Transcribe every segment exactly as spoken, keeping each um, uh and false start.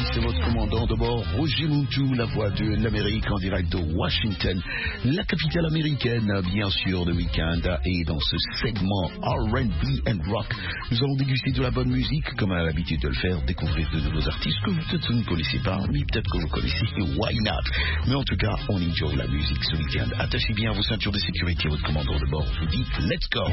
c'est votre commandant de bord, Roger Montou, la voix de l'Amérique en direct de Washington, la capitale américaine, bien sûr, de week-end. Et dans ce segment R and B and Rock, nous allons déguster de la bonne musique, comme à l'habitude de le faire, découvrir de nouveaux artistes que peut-être vous ne connaissez pas, mais peut-être que vous connaissez, why not? Mais en tout cas, on enjoy la musique ce week-end. Attachez bien vos ceintures de sécurité, votre commandant de bord vous dit, let's go!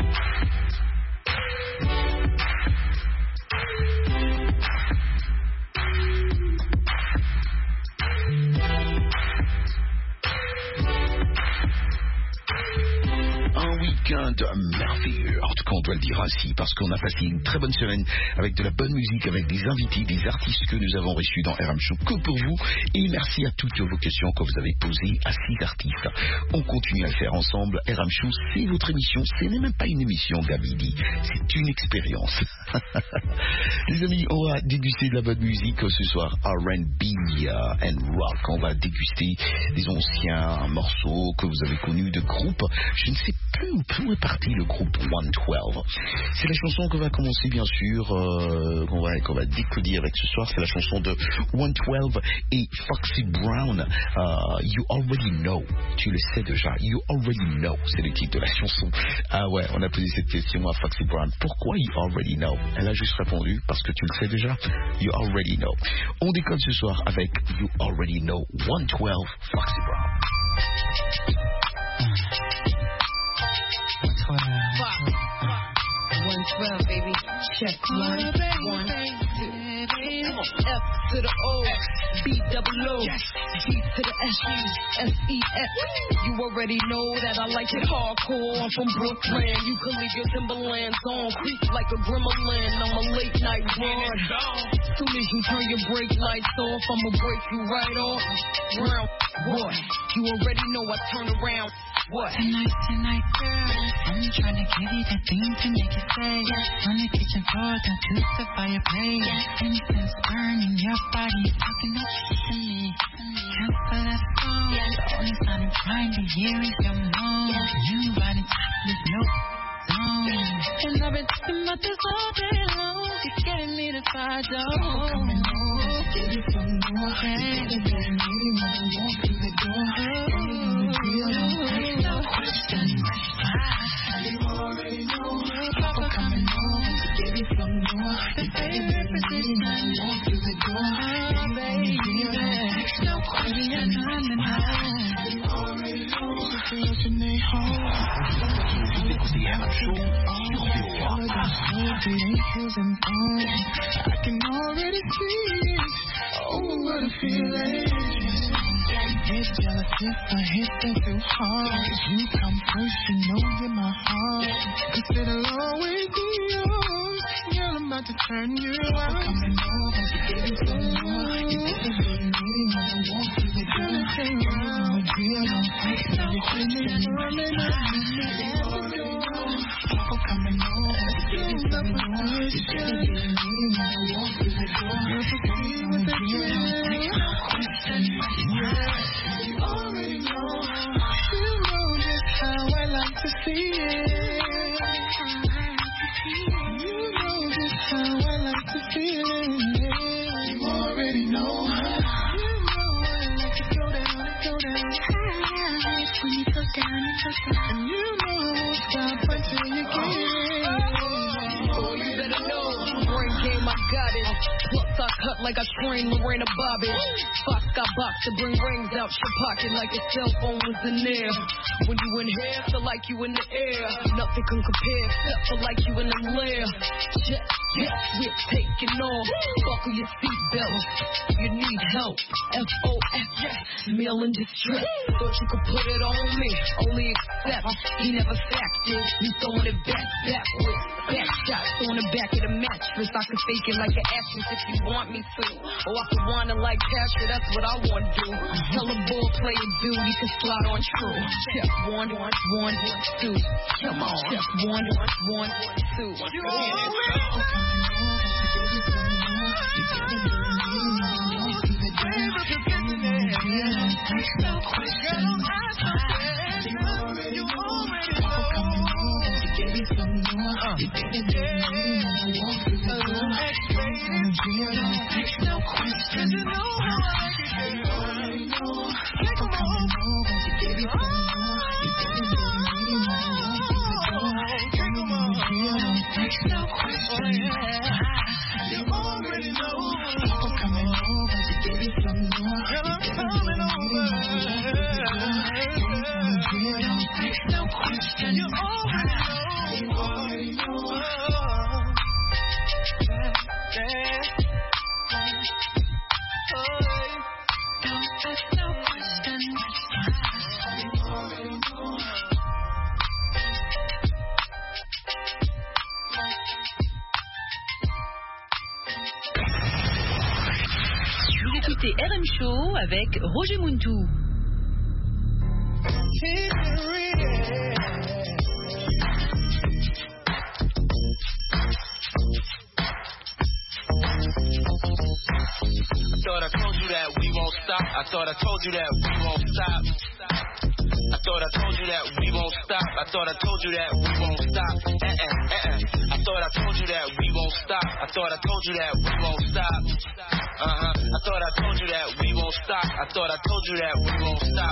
Un week-end merveilleux, en tout cas on doit le dire ainsi, parce qu'on a passé une très bonne semaine avec de la bonne musique, avec des invités, des artistes que nous avons reçus dans R M Show que pour vous, et merci à toutes vos questions que vous avez posées à six artistes. On continue à le faire ensemble. R M Show, c'est votre émission, ce n'est même pas une émission, Gabidi, c'est une expérience. Les amis, on va déguster de la bonne musique ce soir, R and B uh, and Rock. On va déguster des anciens morceaux que vous avez connus de groupes. Je ne sais plus où est parti le groupe one twelve. C'est la chanson qu'on va commencer, bien sûr, euh, qu'on va, qu'on va décoder avec ce soir. C'est la chanson de one twelve et Foxy Brown. Uh, you already know. Tu le sais déjà. You already know. C'est le titre de la chanson. Ah ouais, on a posé cette question à Foxy Brown. Pourquoi you already know? Elle a juste répondu parce que tu le sais déjà. You already know. On décode ce soir avec You already know. one twelve, Foxy Brown. one twelve, baby. Check one, one, two. F to the O, B double O, G to the S, S E S. You already know that I like it hardcore. I'm from Brooklyn. You can leave your Timberlands on, creep like a gremlin. I'm a late night run. Soon as you turn your brake lights off, I'ma break you right off. Round, boy, you already know I turn around. What? Tonight, tonight, girl, I'm trying to give you that thing to make you say yes. On the kitchen floor, don't twist the fireplace. Incense burning, your body talking up to me. Cancel that phone. The only sound I'm trying to hear is your moan. You riding top, there's no zone. And I've been talking about this all day long. You're getting me to find out. So coming over, give you some more. Hey, baby, I need you when I walk through the door. No question. You already know. Papa coming home to give you some more. The favorite position. Walk through the door. Oh, baby. No question. You already know. What's your name home? I can already see it. Oh, what a feeling. Get jealous if I hit them too hard. You come first, you know you're my heart. Cause it'll always be yours. Girl, I'm about to turn you out. Coming over to give you some more. You think it's what you need when I walk through the door. Girl, I'm a deal, don't take no question. You already know. People coming over to give you some more. You think it's what you need when I walk through the door. Girl, I'm a deal, don't take no question. Yeah. You already know, you know just how I like to see it. You know just how I like to feel it. You already know. You know I like to go down and go down. I like when you go down and go down. And you know I won't stop until you get it. Oh, you better know. Brain game, I got it. Plus I cut like I trained Lorena Bobbitt. Fox got box to bring rings out your pocket like a cell phone was in there. When you in here, feel like you in the air. Nothing can compare, except for like you in the lair. Yes, yes, we're taking off. Buckle your seatbelt. You need help. F O S, yes, meal in distress. Thought you could put it on me, only accept. He never factored. You throwing it back backwards. Back shots on the back of the mattress. I could fake it like an actress if you want me to. Or I could whine it like Pastor, that's what I want to do. Tell a ball player, dude, he can slide on true. Step one, one, one, two. Come on. Step one, one, one, two. You already know. No question. You already know. Give you some more. You think it's me when I walk through the door. No question. more, but you give me some more. Girl, I'm coming over. Don't take no question. You already know. You already know. Yeah. Don't ask no question. You already know. Vous écoutez R M Show avec Roger Muntou. I thought I told you that we won't stop. I thought I told you that we won't stop. I thought I told you that we won't stop. I thought I told you that we won't stop. Uh-uh, uh-uh. I thought I told you that we won't stop. I thought I told you that we won't stop. Uh-huh. I thought I told you that we won't stop. I thought I told you that we won't stop.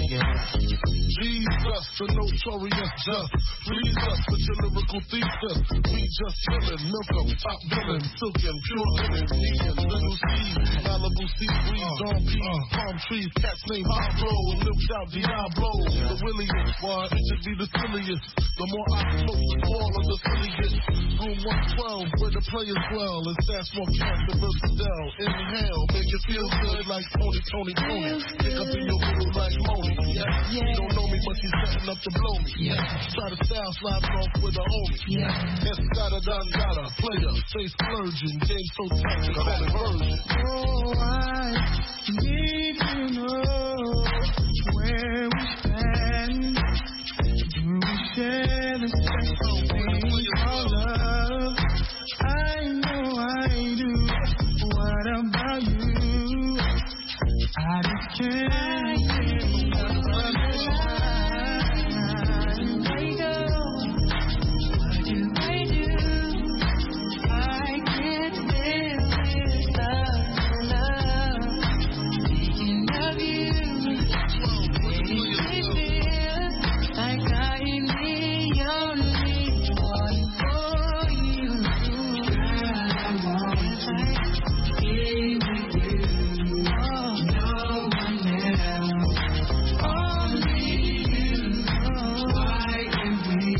Jesus, the notorious just. Please us with your lyrical thesis. We just chillin', milk 'em, top billin', silkin', pure linen, vegan, little seed, Malibu sea breeze, Don P, palm trees, cats named Pablo, and milked out Diablo. The williest, why it should be the silliest. The more I smoke, the more of the silliest. Room one twelve, where the players dwell, and stats more camp than Versatile. Inhale, make you feel good like Tony, Tony, Tony. Pick up in your middle like Moni. Yeah, yeah. You don't know me, but she's setting up to blow me. Yeah. Try to style slide off with a homie. Yeah. Escada, Don Gata, player, stay splurging. Game so tight, you call it version. Oh, I need to know where we stand. Do we share the same thing called love? I know I do. What about you? I just can't get enough of your line. Where you go? What do I do? I can't live without love. Thinking of you. Makes me feel like I'm the only one for you. I want to be with you. Oh, no one else. Only you. Why can't we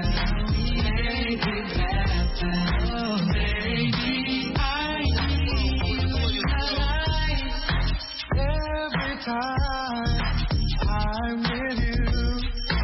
make it happen? Oh, baby, I need you in my life. Every time I'm with you,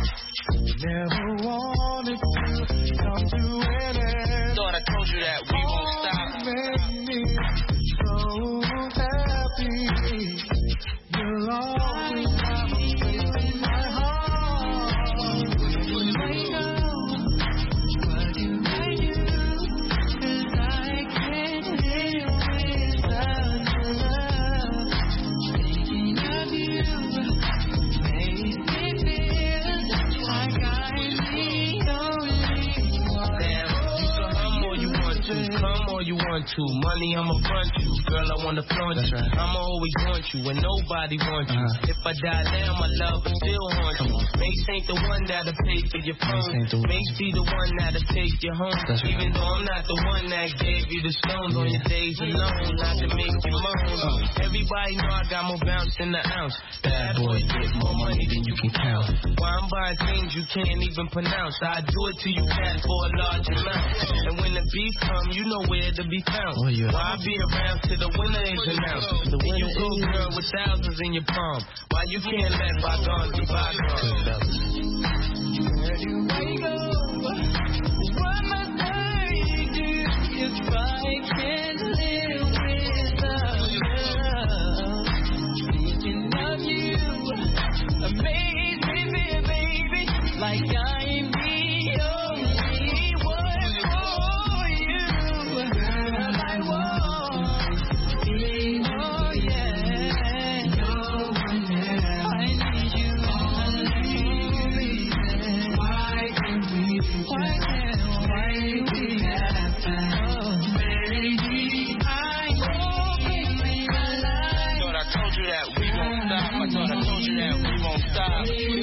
never wanted to come to an end. Thought I told you that we won't stop. Make me so happy. You'll always have a place in my heart. Where you go? What do I do? 'Cause I can't live without your love. Thinking of you makes me feel like I'm the only one. Damn, you can hum all you want to, come all you want to. Money I'ma front you, girl I wanna flaunt you. Right. I'ma always want you when nobody wants you. Uh-huh. If I die now, my love will still haunt you. Mace ain't the one that'll pay for your phone. Mace be the one that'll take you home. That's Even right. though I'm not the one that gave you the stones yeah. on your days alone, not to make you moan. Uh-huh. Everybody know I got more bounce than the ounce. Bad boy get more money than you can count. Why I'm buying things you can't even pronounce. I do it to you cat for a large amount. And when the beef come, you know where to be found. Oh, yeah. Why I be around till the winner is announced. The winner you go is... girl with thousands in your palm. Why you can't let bygones be bygones? Where do I go? What must I do if I can't live without love? Thinking of you amaze me, baby, like I'm the only one for you. Girl, I want you. Oh yeah, no one else. I need you. Only why can't we? Why can't why we happen? Oh, baby, I need you in my life. Thought I told you that we won't stop. I thought I told you that we won't stop.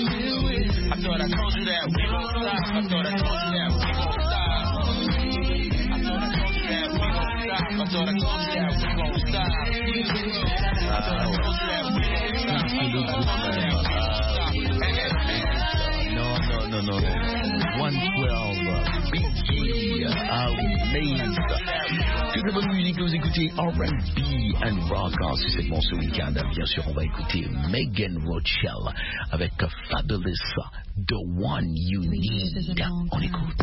I thought I told you that we won't stop. I thought I told you that we won't stop. I thought I told you that we won't stop. I thought I told you that we won't stop. R and B and rock en ce segment ce week-end. Bien sûr, on va écouter Megan Rochelle avec Fabulous, The One You Need. On écoute.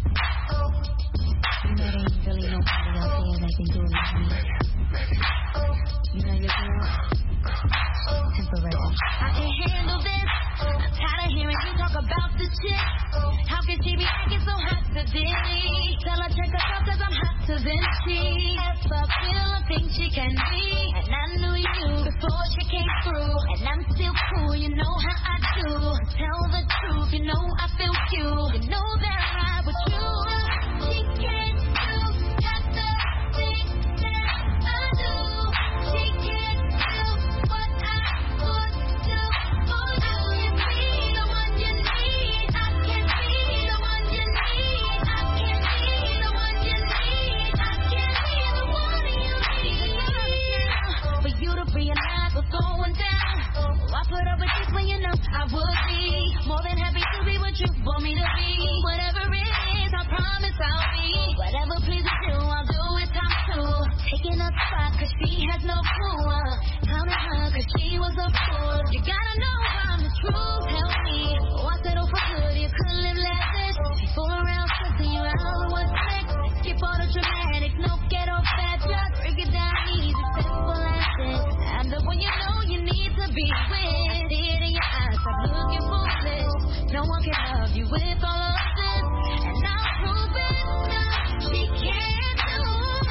You know there ain't really nobody out there that can do it like me. You know your girl? Temporary. I can handle this. I'm tired of hearing you talk about the chick. How can she be acting so hot today? Tell her check herself cause I'm hotter than she ever feel or think she can be. And I knew you before she came through. And I'm still cool, you know how I do. Tell the truth, you know I feel you. You know that I'm right with you. She can't do just the things that I do. She can't do what I would do for you. You be the one you need. I can't be the one you need. I can't be the one you need. I can't be the one you need. For you to realize what's going down. Oh, I put up with this when you know I would be more than happy to be what you want me to be. Whatever it is, I promise I'll be. Whatever pleases you, I'll do it time two. Taking a spot cause she has no clue. Uh, counting her cause she was a fool. You gotta know I'm the truth. Help me. Oh, I settle for good. You couldn't live like this. Before around stressing you out. What's next? Skip all the dramatics. No get off that. Just break it down easy. Simple as this. I'm the one you know you need to be with. I see it in your eyes. Stop looking foolish. No one can love you with all of this. And I'll prove it. She can't do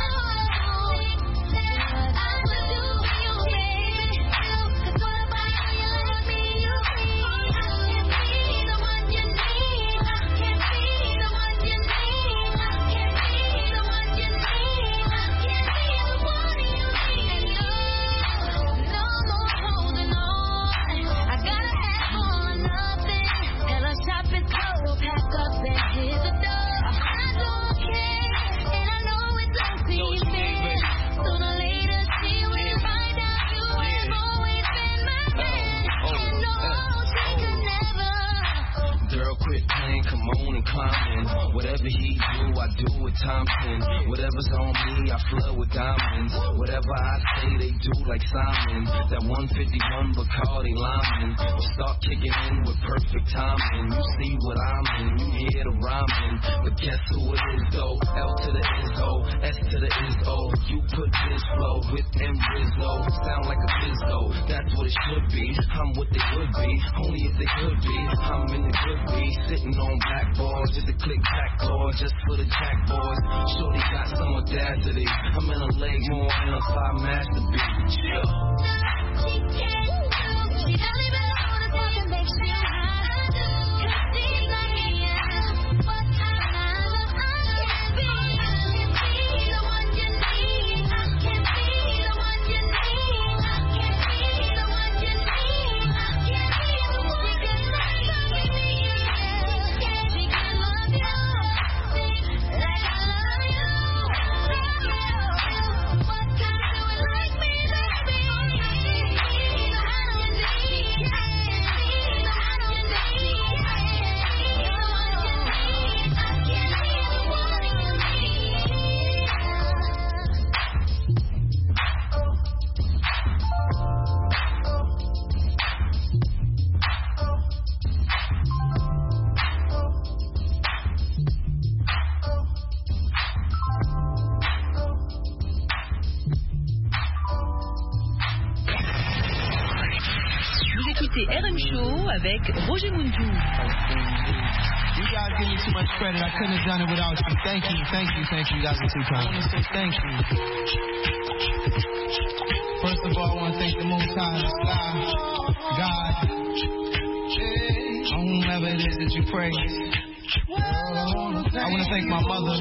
what I would do for you, baby. Cause what about you, you love me, you be. I can't be the one you need. I can't be the one you need. I can't be the one you need. I can't be the one you need. No, no more holding on. I gotta have all or nothing. Tell her shop is closed, pack up and hit the door. I don't care, and I know it don't seem fair. Sooner or later she will find out you have always been my man. And no, she could never. Girl, quit playing, come on and climb in. Whatever he do, I do with Thompson. Whatever's on me, I flood with diamonds. Whatever I say, they do like Simon. That one fifty-one Bacardi Lyman will start kicking in with perfect timing. You see what I'm in, you hear the rhyming. But guess who it is though? L to the Izzo, S to the Izzo. You put this flow with them Rizzo. Sound like a Bizzo, that's what it should be. I'm what they would be, only if they could be. I'm in the good be, sitting on blackboards, just a click back chord, just for the jack boys. Shorty got some audacity. I'm in a leg more than a five masterpiece. Chill. She can't do. She don't even know the stuff that makes you high. Cause she's like me, yeah. But I'm not. I can't be. I can't be the one you need. I can't be the one you need. I can't be the one you need. I can't be the one you need. She can love you like I love you. What kind do it like me, baby? I don't need. I don't need. I can't be the one you need. Vous écoutez R M Show avec Roger Muntou. You guys give me too much credit. I couldn't have done it without you. Thank you, thank you, thank you. You guys are too kind. I want to say thank you. First of all, I want to thank the Most High in the sky, God, or whomever it is that you praise. I want to thank my mother,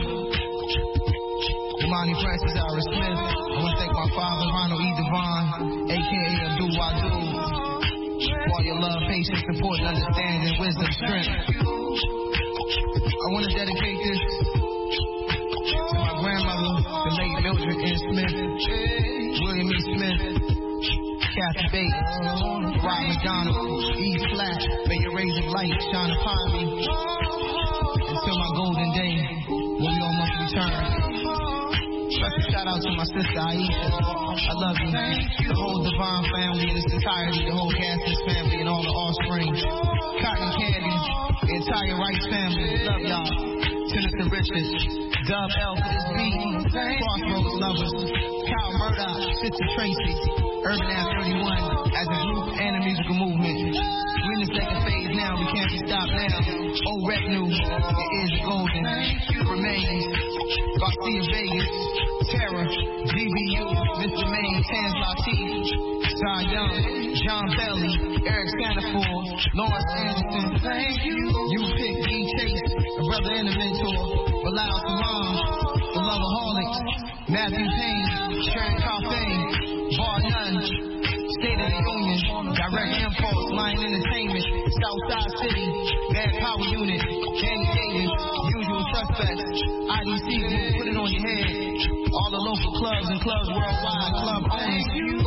Imani Francis Iris Smith. I want to thank my father, Ronald E. Devon, a k a. Abdul Wadu, for all your love, patience, support, and understanding, wisdom, strength. I want to dedicate this to my grandmother, the late Mildred N. Smith, William E. Smith, Kathy Bates, Rod McDonald, E. Flat. May your rays of light shine upon me until my golden day when we all must return. Special shout out to my sister Aisha. I love you. The whole Divine family in its entirety, the whole Gaskins family and all the offspring. Cotton Candy, the entire Rice family. Love y'all. Senator Richards, Dub L for this beat, Crossroads Lovers, Kyle Murdoch, Sister Tracy, Urban App thirty-one, as a group and a musical movement. We're in the second phase now, we can't be stopped now. Old Revenue, it is golden, Remains, Garcia Vegas, Terror, G B U, Mister Maine, Tans Latif, Cy Young, John Belly, Eric Sanaford, Lawrence Anderson, you pick D Chase, a brother and a mentor, Bilal Salam, the Loveaholics, Matthew Payne, Sharon Carfane, Bar None, State of the Union, Direct Impulse, Lion Entertainment, Southside City, Bad Power Unit, Danny Davis, Usual Suspects, I D C Group, Put It On Your Head, all the local clubs and clubs worldwide, club owners,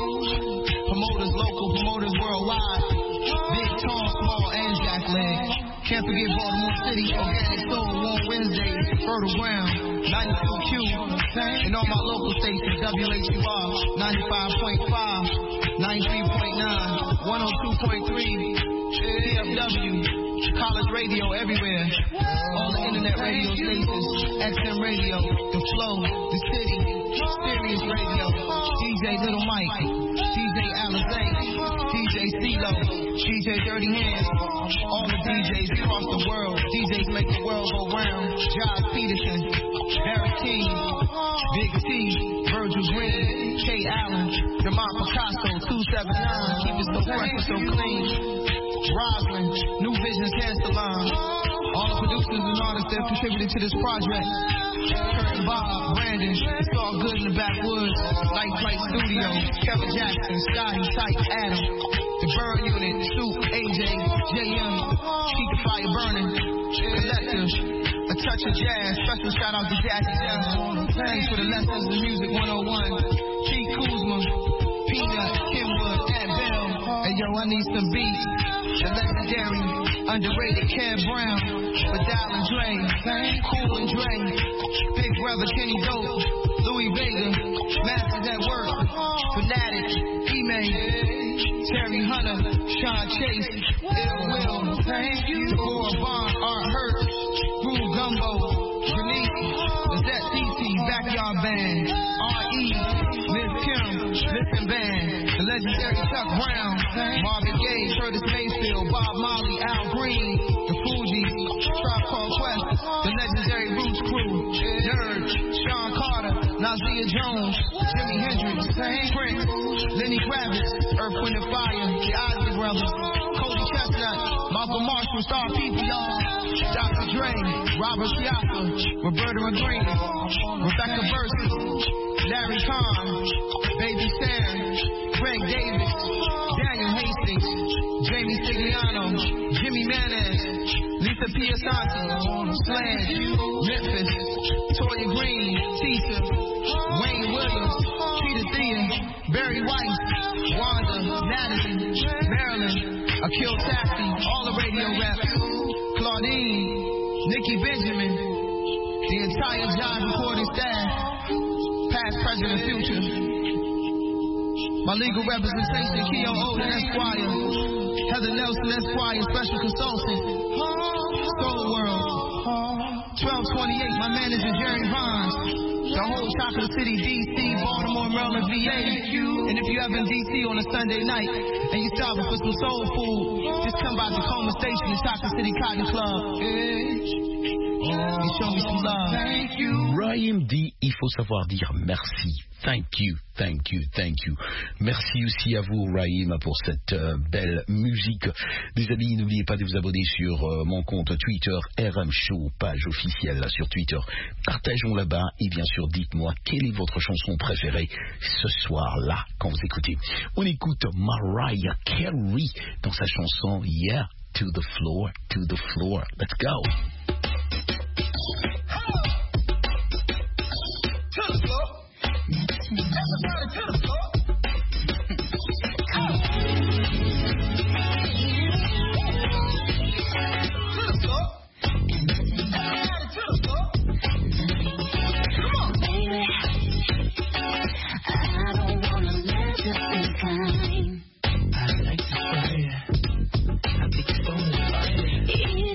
promoters, local promoters worldwide, big, tall, small, and jack leg. Can't forget Baltimore City, Organic Soul, Warm Wednesday, Fertile Ground, ninety-two Q, and all my local stations, W H U R, ninety-five point five, ninety-three point nine, one oh two point three, P F W, College Radio everywhere, all the internet radio stations, X M Radio, The Flow, The City, Sirius Radio, D J Little Mike, D J Alizé, D J CeeLo, D J Dirty Hands, all the D Js across the world, D Js make the world go round, Josh Peterson, Barry King, Big T, Virgil Green, Kay Allen, DeMont Picasso, two seventy-nine, keep it so fresh and so clean, Roslyn, New Visions Hair Salon, all the producers and artists that contributed to this project, Kurt and Bob, Brandon, It's All Good in the Backwoods, Light Flight Studio, Kevin Jackson, Scotty, Tyke, Adam, The Burn Unit, Soup, A J, J M, Keep the Fire Burning, Collective, A Touch of Jazz, special shout out to Jackie Jones, thanks for the lessons in Music one oh one, T. Kuzma, Peanut, Kenwood, and Bell, hey yo, I need some beats, the legendary, underrated Kev Brown, Vidal and Dre, Cool and Dre, Big Brother Kenny Dope, Louis Vega, Masters at Work, Fanatic, E-May, Terry Hunter, Sean Chase, Ill Will, Deborah Vaughn, Art Hurt, Groove Gumbo, Janice, Lizette C C, Backyard Band, R E, Liz Kim, Listen Band, the legendary Chuck Brown, Marvin Gaye, Curtis Mayfield, Bob Marley, Al Green, the Fugees, Tribe Called Quest, the legendary Roots Crew, Nerd, Sean Carter, Nazia Jones, Jimi Hendrix, Prince, Lenny Kravitz, Earth, Wind and Fire, the Isley Brothers, Cody Chestnut, Malcolm Marshall, Star People, y'all, Doctor Dre, Robert Chiaffa, Roberta McGreen, Rebecca Versus, Larry Kahn, Baby Sam, Greg Davis, Daniel Hastings, Jamie Stigliano, Jimmy Manez, Lisa Piasanti, Sledge, Memphis, Toya Green, Tisa, Wayne Williams, Peter Thea, Barry White, Wanda, Natalie, Marilyn, Akil Taffy, all the radio reps, Claudine, Nikki Benjamin, the entire Jive recording staff, past, present, and future. My legal representation, Keo Odin Esquire, Heather Nelson Esquire, special consultant, Soul World, twelve twenty-eight, my manager, Jerry Vines, the whole Chocolate City, D C, Baltimore, Maryland, V A, and if you ever in D C on a Sunday night, and you're starving for some soul food, just come by Tacoma Station, the Chocolate City Cotton Club, and show me some love. Thank you. Raïm dit, il faut savoir dire merci. Thank you, thank you, thank you. Merci aussi à vous, Raïm, pour cette euh, belle musique. Les amis, n'oubliez pas de vous abonner sur euh, mon compte Twitter, R M Show, page officielle là, sur Twitter. Partageons là-bas et bien sûr, dites-moi quelle est votre chanson préférée ce soir-là quand vous écoutez. On écoute Mariah Carey dans sa chanson Yeah, to the floor, to the floor. Let's go. Everybody to the floor. To the floor. Everybody to the floor. Come on, baby. mine. I like to fire. I think it's so fire. Easy.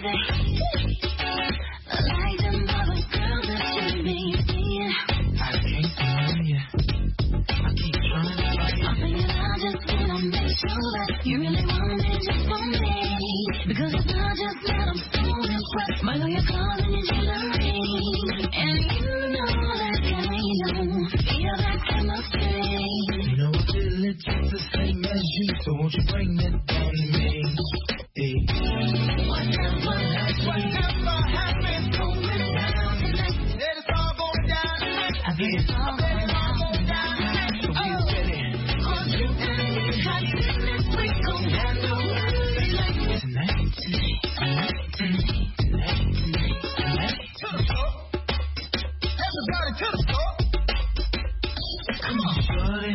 Like them other girls that you be seeing. I can't deny ya. I keep trying to fight. I'm thinking I just wanna make sure that you really want me just for me. Because if not, just let them so impressed. Might know your clothes and your jewelry. And you know that I know. Feel that chemistry. You know I feel it just the same as you, so won't you bring that down to me? Hey. Whatever happens, going down tonight. Let us all go down tonight. I think it's all going down tonight. So we ready. Cause you and me got this, we gon' handle it like tonight, tonight, tonight, tonight, tonight, tonight, tonight. To the floor. Everybody to the floor. Come on, shorty.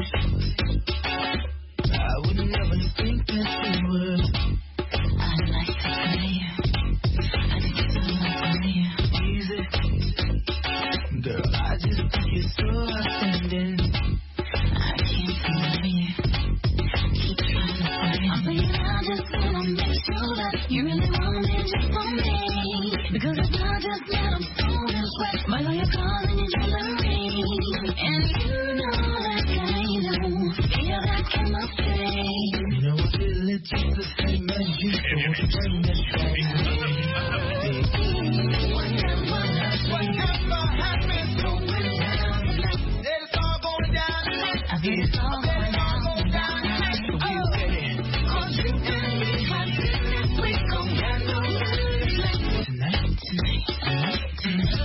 I would never think that you would. I like to play. I think it's all play. Easy. Girl, I just think you're so outstanding. I can't deny it. Keep trying to play. I'm thinking I just wanna make sure that you really want me just for me. Because if not, just let them so impressed. Might know your clothes and your jewelry. And you know that I know. Feel that chemistry. You know I feel it just the same as you, so won't you bring that down to me? Whatever happens, going down tonight. Let us all go down tonight. I think it's all going down tonight. So we ready. Cause you and me got this, we gon' handle it like Tonight, tonight, tonight, tonight.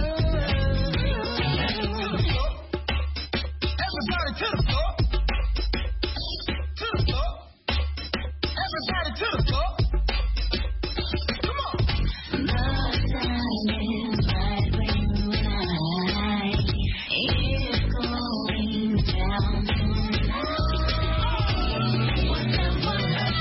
Everybody to the floor. To the floor. Everybody to the floor. Come on. the time is right when you and I is going down tonight. Whatever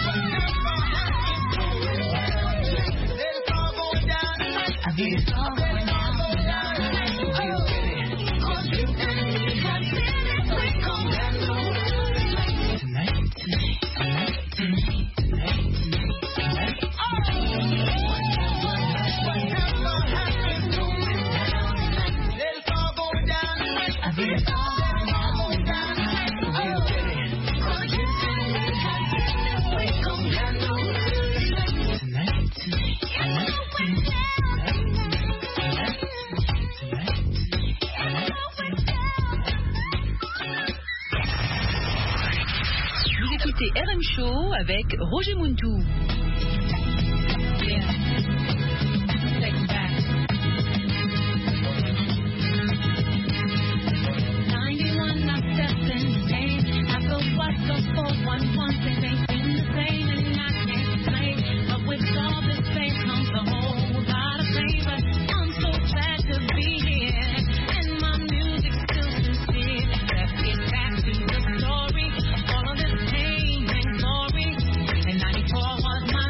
Let us all go down tonight. I think it's all going down tonight. So we ready. cause you and me got this, we gon' handle it like Tonight, tonight, tonight, tonight, tonight, tonight, tonight. Whatever happens, going down tonight. Let us all go down tonight. I think it's all going down tonight. So we ready. cause you and me got this, we gon' handle it like Tonight, tonight, tonight, tonight, tonight, tonight, tonight, tonight. Vous écoutez R M Show avec Roger Muntou. Yeah. Take it back. ninety-one, I stepped in the game. I go what the four one one, things ain't been the same, and I can't complain. But with all this space comes a whole lot of pain. But I'm so glad to be here, and my music's still sincere. Let's get back to the story. All of this pain and glory. And ninety-four was my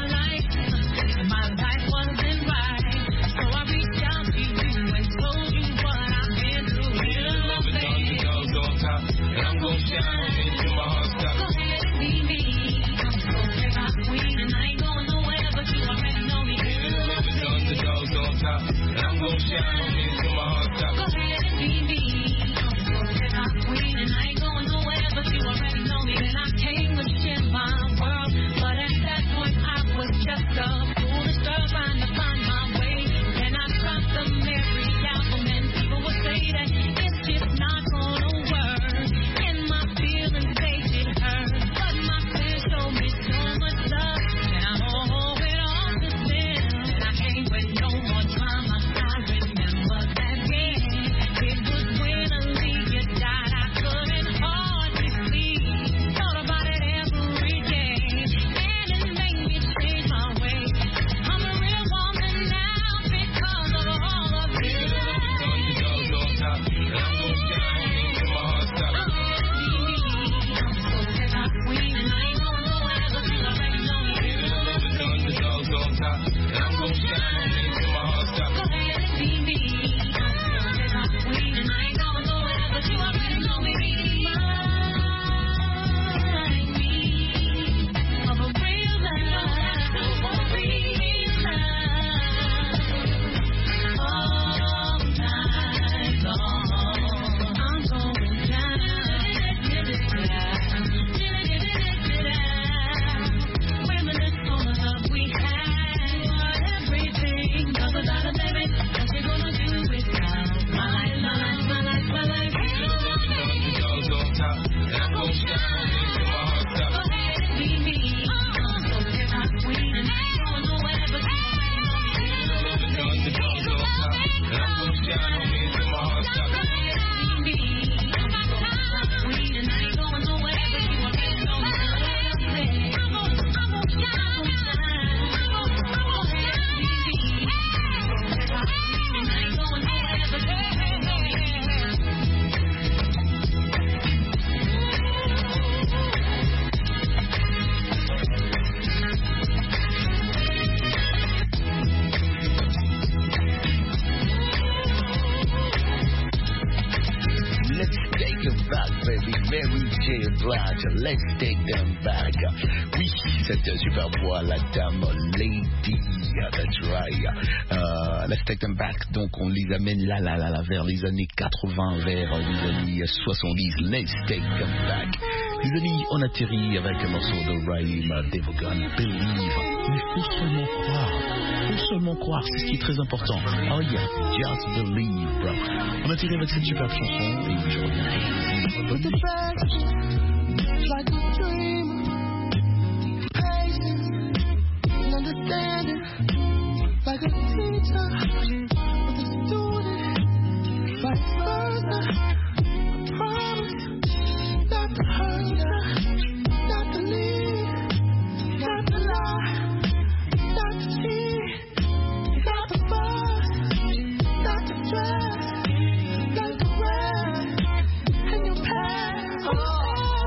Let's Take Them Back. Oui, cette superbe voix, la dame Lady, that's right. Uh, let's Take Them Back, donc on les amène là, là, là, là, vers les années quatre-vingts, vers les années soixante-dix. Let's Take Them Back. Les amis, on atterrit avec un morceau de Raheem Devaughan, Believe. Il faut seulement croire. Il faut seulement croire, c'est ce qui est très important. Oh yeah, just believe, bro. On atterrit avec cette superbe chanson et je reviens. Put the back like a dream, patience and understanding, like a teacher with a student, vice versa. I promise not to hurt her, not to leave, not to lie, not to cheat, not to fuss, not to stress, not to rest in your past. Oh.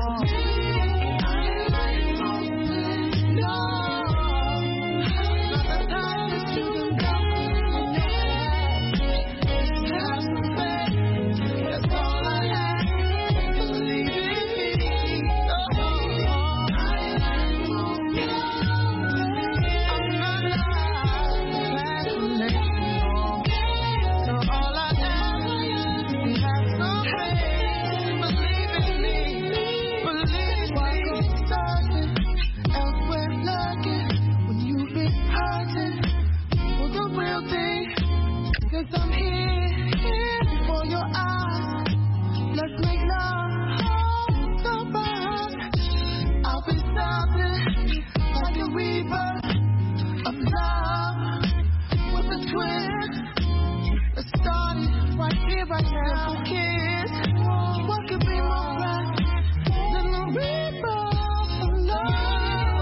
I'm here, here before your eyes. Let's make love, hold the bond. I'll be something like a rebirth of love with a twist. Let's start it right here, right now, kids. What could be more right than the rebirth of love?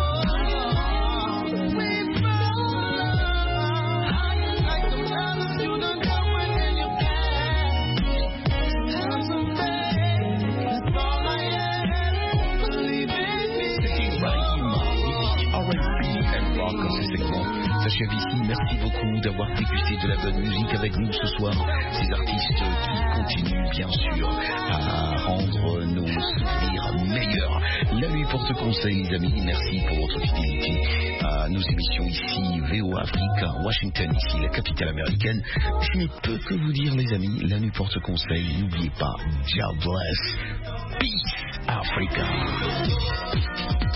S'achève ici. Merci beaucoup d'avoir dégusté de la bonne musique avec nous ce soir. Ces artistes qui continuent bien sûr à rendre nos souvenirs meilleurs. La nuit porte conseil, les amis. Merci pour votre fidélité à nos émissions ici, V O Afrique, Washington, ici la capitale américaine. Je ne peux que vous dire, les amis, la nuit porte conseil. N'oubliez pas, God bless, peace, Africa.